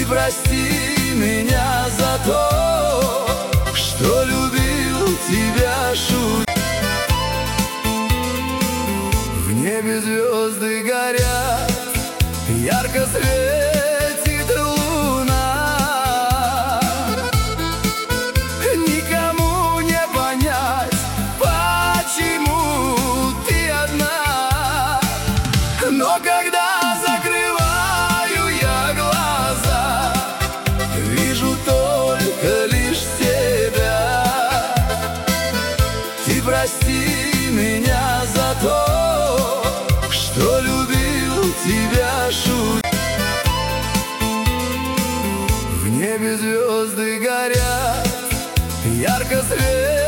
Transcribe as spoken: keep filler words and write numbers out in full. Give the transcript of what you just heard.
прости меня за то, что любил тебя, шут. В небе звезды горят, ярко светит луна. Никому не понять, почему ты одна. Но когда закрываю я глаза, вижу только лишь тебя. Ты прости меня за то, что любил тебя, шут. В небе звезды горят, ярко светят